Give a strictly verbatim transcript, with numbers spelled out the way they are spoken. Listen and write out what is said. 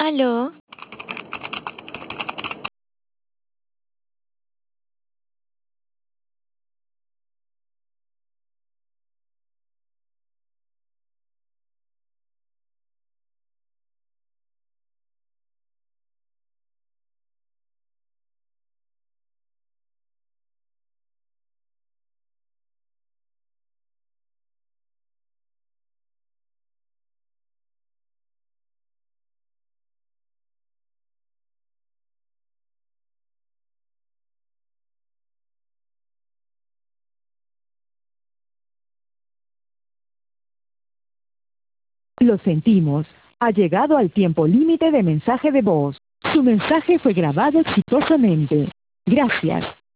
¿Aló? Lo sentimos. Ha llegado al tiempo límite de mensaje de voz. Su mensaje fue grabado exitosamente. Gracias.